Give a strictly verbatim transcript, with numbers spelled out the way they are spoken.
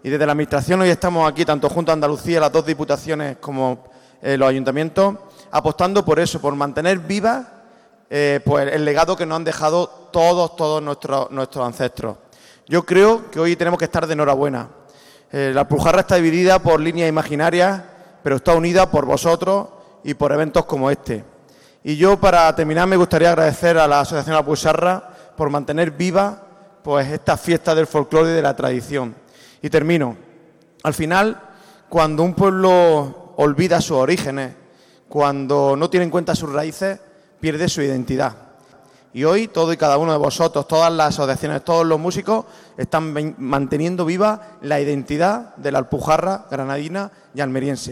Y desde la Administración hoy estamos aquí, tanto Junta de Andalucía, las dos diputaciones, como eh, los ayuntamientos, apostando por eso, por mantener viva eh, pues el legado que nos han dejado todos, todos nuestros, nuestros ancestros. Yo creo que hoy tenemos que estar de enhorabuena. Eh, la Alpujarra está dividida por líneas imaginarias, pero está unida por vosotros y por eventos como este. Y yo, para terminar, me gustaría agradecer a la Asociación Alpujarra por mantener viva pues, esta fiesta del folclore y de la tradición. Y termino. Al final, cuando un pueblo olvida sus orígenes, cuando no tiene en cuenta sus raíces, pierde su identidad. Y hoy, todo y cada uno de vosotros, todas las asociaciones, todos los músicos, están manteniendo viva la identidad de la Alpujarra granadina y almeriense.